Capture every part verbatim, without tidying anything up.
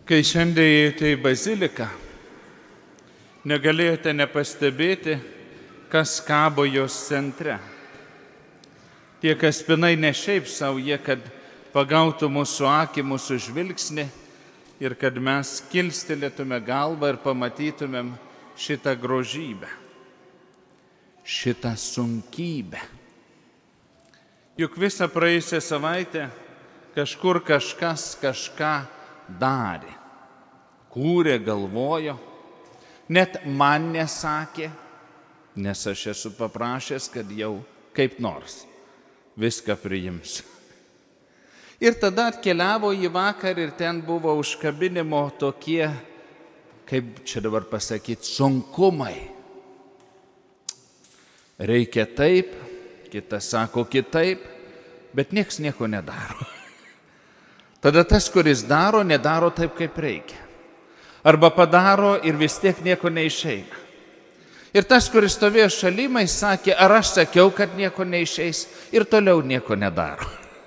Kai šiandien įėjote į baziliką, negalėjote nepastebėti, kas kabo jos centre. Tie kaspinai ne šiaip savo, jie, kad pagautų mūsų akį, mūsų žvilgsnį ir kad mes kilstelėtume galvą ir pamatytumėm šitą grožybę, šitą sunkybę. Juk visą praėjusią savaitę kažkur kažkas kažką darė, kūrė, galvojo, net man nesakė, nes aš esu paprašęs, kad jau kaip nors viską priims. Ir tada atkeliavo į vakar ir ten buvo užkabinimo tokie, kaip čia dabar pasakyti, sunkumai. Reikia taip, kitas sako kitaip, bet nieks nieko nedaro. Tada tas, kuris daro, nedaro taip, kaip reikia. Arba padaro ir vis tiek nieko neišeina. Ir tas, kuris stovėjo šalimai, sakė, ar aš sakiau, kad nieko neišeis, ir toliau nieko nedaro.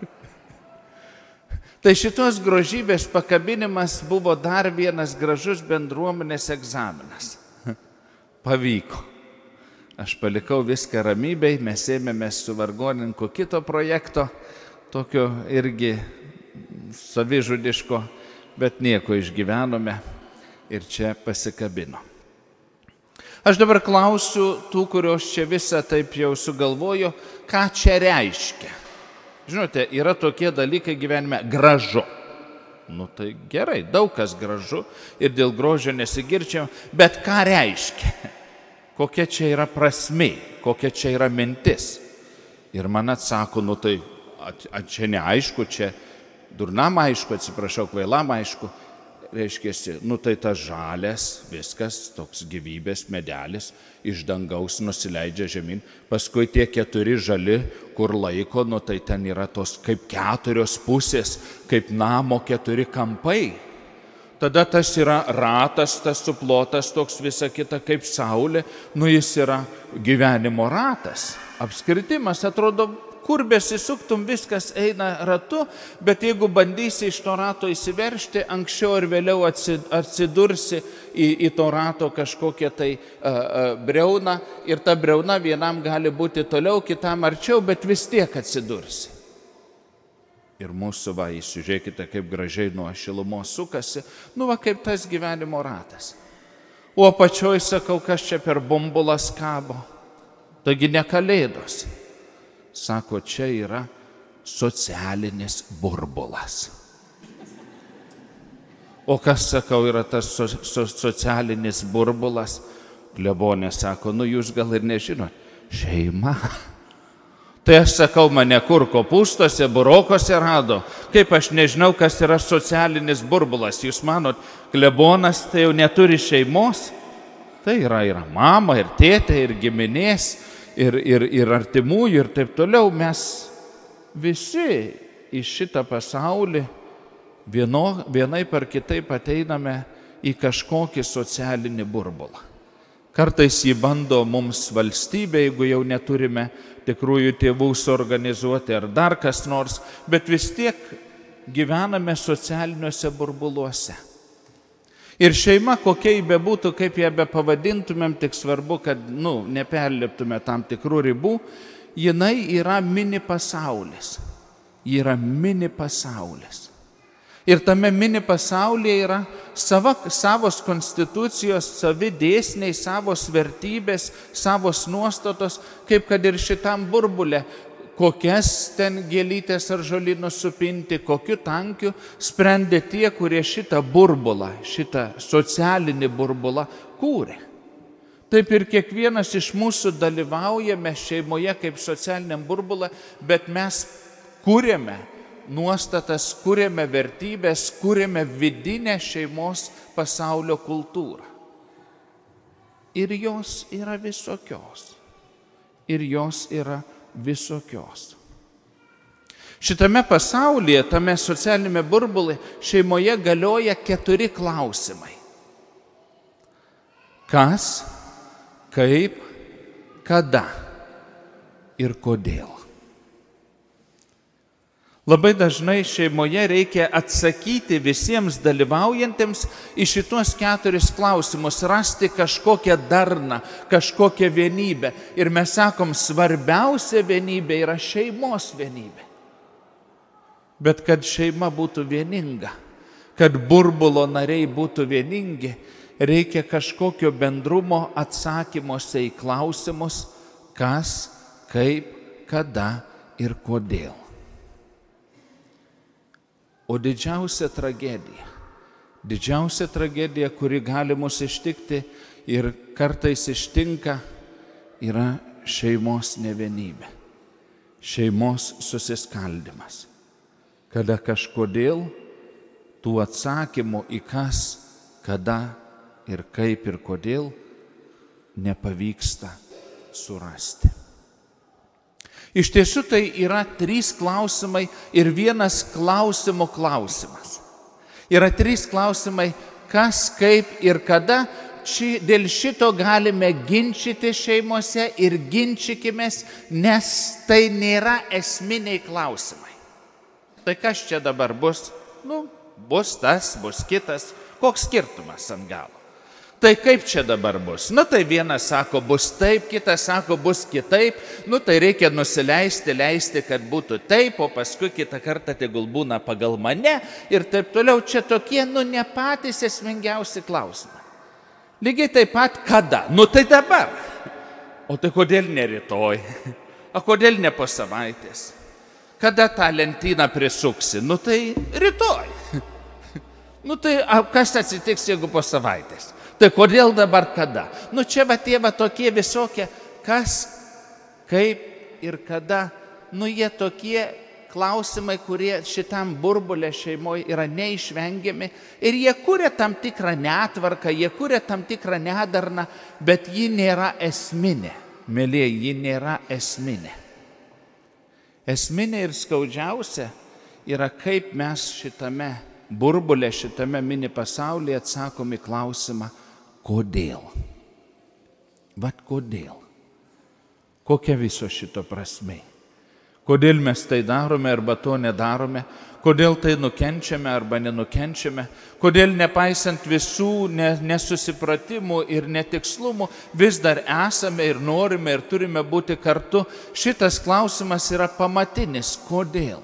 Tai šitos grožybės pakabinimas buvo dar vienas gražus bendruomenės egzaminas. Pavyko. Aš palikau viską ramybei, mes ėmėmės su vargonininku kito projekto, tokio irgi savižudiško, bet nieko išgyvenome ir čia pasikabino. Aš dabar klausiu tų, kurios čia visą taip jau sugalvojo, ką čia reiškia. Žinote, yra tokie dalykai gyvenime gražu. Nu tai gerai, daug kas gražu ir dėl grožio nesigirčiam, bet ką reiškia? Kokia čia yra prasmė, kokia čia yra mintis? Ir man atsako, nu tai at, at, čia neaišku, čia durnam aišku, atsiprašau, kvailam aišku, reiškia, nu tai tas žalias, viskas, toks gyvybės medelis, iš dangaus nusileidžia žemyn, paskui tie keturi žali, kur laiko, nu tai ten yra tos kaip keturios pusės, kaip namo keturi kampai. Tada tas yra ratas, tas suplotas, toks visa kita kaip saulė, nu jis yra gyvenimo ratas. Apskritimas atrodo, kur besisuktum, viskas eina ratu, bet jeigu bandysi iš to rato įsiveržti, anksčiau ir vėliau atsidursi į, į to rato kažkokią tai uh, uh, briauną ir ta briauna vienam gali būti toliau, kitam arčiau, bet vis tiek atsidursi. Ir mūsų, va, įsižiūrėkite, kaip gražiai nuo šilumos sukasi, nu va, kaip tas gyvenimo ratas. O apačioj sakau, kas čia per bumbulas kabo, taigi ne kalėdos. Sako, čia yra socialinis burbulas. O kas, sakau, yra tas so, so, socialinis burbulas? Klebonė sako, nu jūs gal ir nežinot, šeima. Tai aš sakau, mane kur kopūstuose, burokose rado. Kaip aš nežinau, kas yra socialinis burbulas. Jūs manot, klebonas tai jau neturi šeimos? Tai yra, yra mama ir tėtė ir giminės. Ir, ir, ir artimųjų ir taip toliau, mes visi į šitą pasaulį vieno, vienaip ar kitaip ateiname į kažkokį socialinį burbulą. Kartais jį bando mums valstybė, jeigu jau neturime tikrųjų tėvų suorganizuoti ar dar kas nors, bet vis tiek gyvename socialiniuose burbuluose. Ir šeima, kokia jį bebūtų, kaip ją bepavadintumėm, tik svarbu, kad nu, neperliptume tam tikrų ribų, jinai yra mini pasaulis. Ji yra mini pasaulis. Ir tame mini pasaulyje yra sava, savos konstitucijos, savi dėsniai, savos vertybės, savos nuostatos, kaip kad ir šitam burbule. Kokias ten gėlytės ar žolynus supinti, kokiu tankiu sprendė tie, kurie šitą burbulą, šitą socialinį burbulą kūrė. Taip ir kiekvienas iš mūsų dalyvaujame šeimoje kaip socialiniam burbulą, bet mes kūrėme nuostatas, kūrėme vertybės, kūrėme vidinę šeimos pasaulio kultūrą. Ir jos yra visokios. Ir jos yra visokios. Šitame pasaulyje, tame socialinėme burbulė, šeimoje galioja keturi klausimai. Kas, kaip, kada ir kodėl. Labai dažnai šeimoje reikia atsakyti visiems dalyvaujantiems į šitos keturis klausimus, rasti kažkokią darną, kažkokią vienybę. Ir mes sakom, svarbiausia vienybė yra šeimos vienybė. Bet kad šeima būtų vieninga, kad burbulo nariai būtų vieningi, reikia kažkokio bendrumo atsakymuose į klausimus, kas, kaip, kada ir kodėl. O didžiausia tragedija, didžiausia tragedija, kuri gali mus ištikti ir kartais ištinka, yra šeimos nevienybė, šeimos susiskaldimas. Kada kažkodėl tų atsakymų į kas, kada ir kaip ir kodėl nepavyksta surasti. Iš tiesų tai yra trys klausimai ir vienas klausimų klausimas. Yra trys klausimai, kas, kaip ir kada. Ši, dėl šito galime ginčyti šeimose ir ginčykimės, nes tai nėra esminiai klausimai. Tai kas čia dabar bus? Nu, bus tas, bus kitas. Koks skirtumas ant galo? Tai kaip čia dabar bus? Nu tai vienas sako bus taip, kitas sako bus kitaip, nu tai reikia nusileisti, leisti, kad būtų taip, o paskui kitą kartą tegul būna pagal mane ir taip toliau. Čia tokie, nu ne patys esmingiausi klausimai. Lygiai taip pat kada? Nu tai dabar. O tai kodėl ne rytoj? O kodėl ne po savaitės? Kada tą lentyną prisuksi? Nu tai rytoj. Nu tai kas atsitiks, jeigu po savaitės? Tai kodėl dabar kada? Nu čia va tie va tokie visokie, kas, kaip ir kada. Nu jie tokie klausimai, kurie šitam burbulė šeimoje yra neišvengiami. Ir jie kuria tam tikrą netvarką, jie kuria tam tikrą nedarną, bet ji nėra esminė. Mėlyje, ji nėra esminė. Esminė ir skaudžiausia yra, kaip mes šitame burbulė, šitame mini pasaulyje atsakom į klausimą, kodėl? Vat kodėl? Kokia viso šito prasmė? Kodėl mes tai darome arba to nedarome? Kodėl tai nukenčiame arba nenukenčiame? Kodėl nepaisant visų nesusipratimų ir netikslumų vis dar esame ir norime ir turime būti kartu? Šitas klausimas yra pamatinis. Kodėl?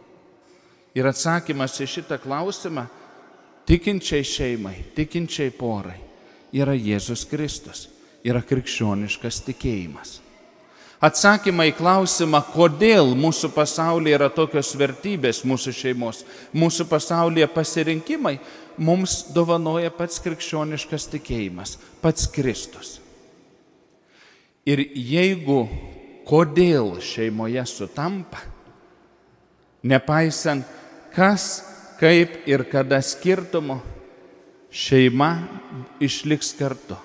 Ir atsakymas į šitą klausimą tikinčiai šeimai, tikinčiai porai yra Jėzus Kristus, yra krikščioniškas tikėjimas. Atsakymą į klausimą, kodėl mūsų pasaulyje yra tokios vertybės mūsų šeimos, mūsų pasaulyje pasirinkimai, mums dovanoja pats krikščioniškas tikėjimas, pats Kristus. Ir jeigu kodėl šeimoje sutampa, nepaisant kas, kaip ir kada skirtumo, šeima išliks kartu.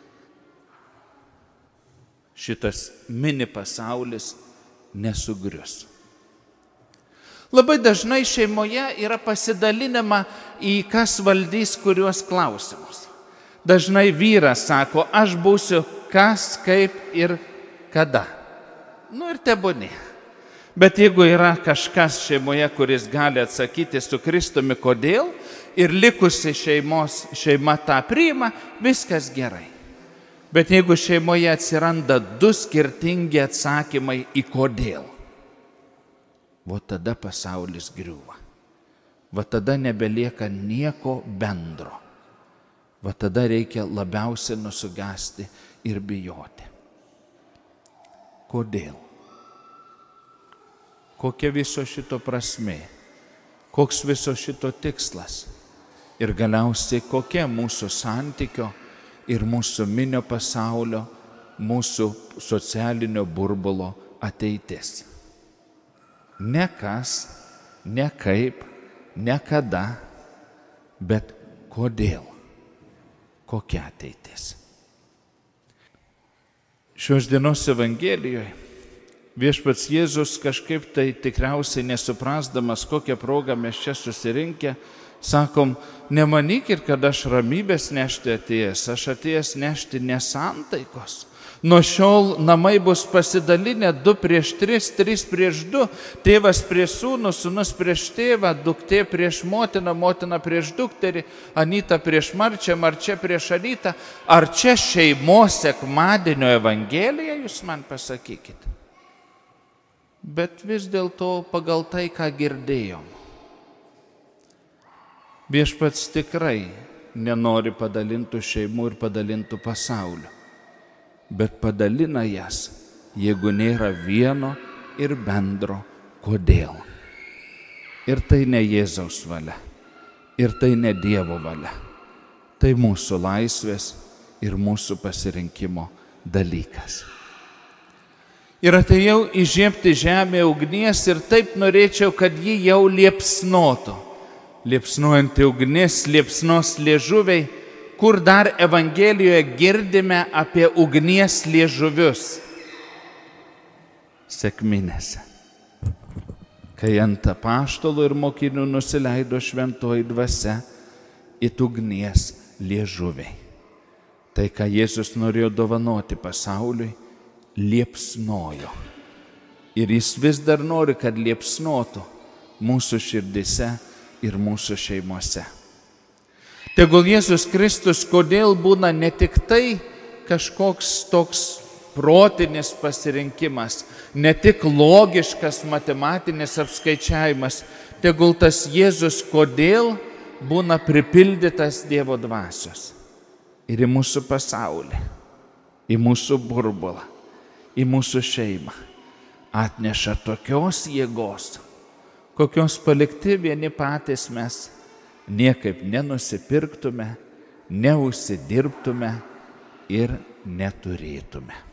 Šitas mini pasaulis nesugrius. Labai dažnai šeimoje yra pasidalinama į kas valdys kuriuos klausimus. Dažnai vyras sako, aš būsiu kas, kaip ir kada. Nu ir tebūnie. Bet jeigu yra kažkas šeimoje, kuris gali atsakyti su Kristumi kodėl ir likusi šeimos, šeima tą priima, viskas gerai. Bet jeigu šeimoje atsiranda du skirtingi atsakymai į kodėl, va tada pasaulis griūva. Va tada nebelieka nieko bendro. Va tada reikia labiausiai nusigasti ir bijoti. Kodėl? Kokia viso šito prasmė, koks viso šito tikslas ir galiausiai kokia mūsų santykio ir mūsų minio pasaulio, mūsų socialinio burbulo ateitis. Ne kas, ne kaip, ne kada, bet kodėl, kokia ateitis. Šios dienos Evangelijoje viešpats Jėzus kažkaip tai tikriausiai nesuprasdamas, kokią progą mes čia susirinkę, sakom, nemanykit, kad aš ramybės nešti atėjęs, aš atėjęs nešti nesantaikos. Nuo šiol namai bus pasidalinę du prieš tris, tris prieš du, tėvas prieš sūnų, sūnus prieš tėvą, duktė prieš motiną, motina prieš dukterį, Anyta prieš Marčią, Marčia prieš Anytą. Ar čia šeimos sekmadienio evangelija, jūs man pasakykite? Bet vis dėlto pagal tai, ką girdėjom. Viešpats tikrai nenori padalintų šeimų ir padalintų pasaulio. Bet padalina jas, jeigu nėra vieno ir bendro kodėl. Ir tai ne Jėzaus valia, ir tai ne Dievo valia. Tai mūsų laisvės ir mūsų pasirinkimo dalykas. Ir atėjau įžiebti žemę ugnies ir taip norėčiau, kad ji jau liepsnotų. Liepsnuojanti ugnis, liepsnos liežuviai. Kur dar Evangelijoje girdime apie ugnies liežuvius? Sekminėse. Kai ant apaštalų ir mokinių nusileido šventoji dvasia, it ugnies liežuviai. Tai, ką Jėzus norėjo dovanoti pasauliui, liepsnojo. Ir jis vis dar nori, kad liepsnotų mūsų širdise ir mūsų šeimose. Tegul Jėzus Kristus, kodėl būna ne tik tai kažkoks toks protinis pasirinkimas, ne tik logiškas matematinis apskaičiavimas, tegul tas Jėzus, kodėl būna pripildytas Dievo dvasios ir į mūsų pasaulį, į mūsų burbulą, į mūsų šeimą atneša tokios jėgos, kokios palikti vieni patys mes niekaip nenusipirktume, neužsidirbtume ir neturėtume.